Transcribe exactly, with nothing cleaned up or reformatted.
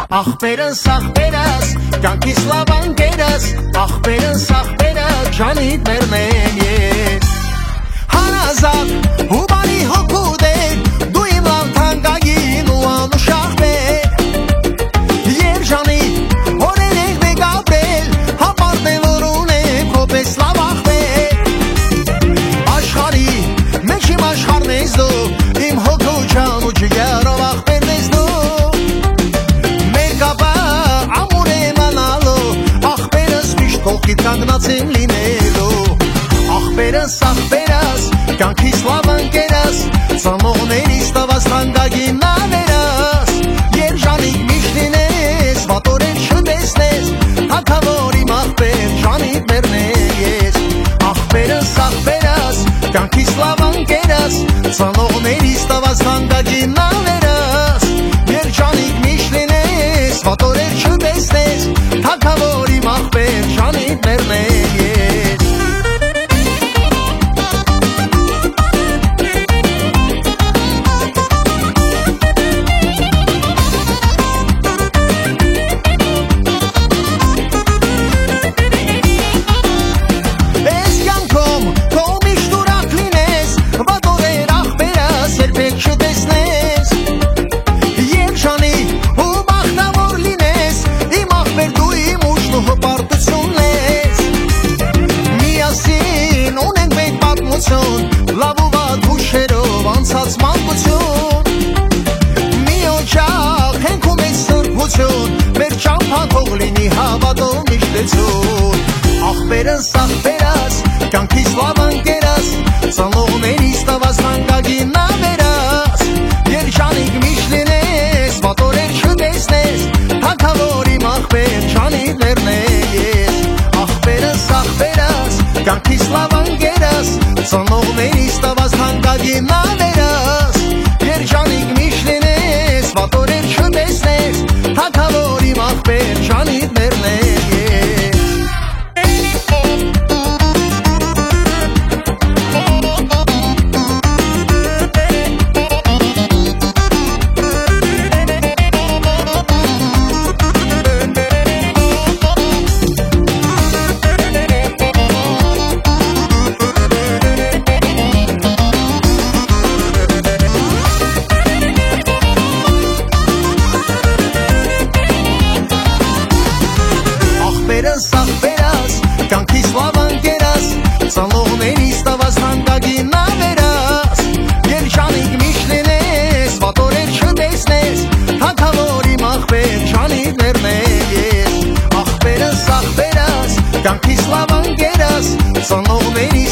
Ախպերս, ախպերս, կյանքիս լավ անկերս, ախպերս, ախպերս, ջանիդ մերնեմ ես։ Հանազատ ու բարի հոգու դեր, դու իմ լավ թանկագին ու անուշախ բեր։ Եվ ջանիդ օրեր եք մեկ ապրել, հապարտ է որ ունեք հոպես լավ ախպեր։ Աշխարի մեջ իմ աշխարհն ես դու, իմ հոգու ջան ու ջգերով ախպերն ես դու։ Կողքիդ կանգնացին լինելու Ախպերս, ախպերս, կյանքիս լավ ընկերս, ծնողներիս տված թանկագին նավերս, երջանիկ միշտ լինես, վատորեն չտեսնես, թագավոր իմ ախպեր, ջանիդ մերնեմ ես։ Ախպերս, ախպերս, կյանքիս լավ ընկերս, ծնողներիս տված թանկագին նավերս, երջանիկ միշտ լինես, վատորեն չտեսնես, թագավոր իմ ախպեր, ջանիդ մերնեմ ես։ Ես կյանքում քո միշտ ուրախ լինես, վատորեր ախպերս երբեք չտեսնես, երջանիկ ու բախտավոր լինես, իմ ախպեր դու իմ ուժն ու հպարտությունն ես։ Միասին ունենք մենք պատմություն, լավ ու վատ հուշերով անցած մանկություն, մի օջախ ենք ու մեծ սրբություն, մեր ճամփան թող լինի հավատով միշտեցուն։ Ախպերս, ախպերս, կյանքիս լավ ընկերս, ծնողներիս տված թանկագին նավերս, երջանիկ միշտ լինես, վատորեն չտեսնես, թագավոր իմ ախպեր, ջանիդ մերնեմ ես։ Ախպերս, ախպերս, կյանքիս լավ ընկերս, ծնողներիս տված թանկագին նավերս, երջանիկ միշտ լինես, վատորեն չտեսնես, թագավոր իմ ախպեր, ջանիդ մերնեմ ես։ Ախպերս, ախպերս, կյանքիս լավ ընկերս, ծնողներիս տված թանկագին նավերս, երջանիկ միշտ լինես, վատորեն չտեսնես, թագավոր իմ ախպեր, ջանիդ մերնեմ ես։ Ախպերս, ախպերս, կյանքիս լավ ընկերս, ծնողներիս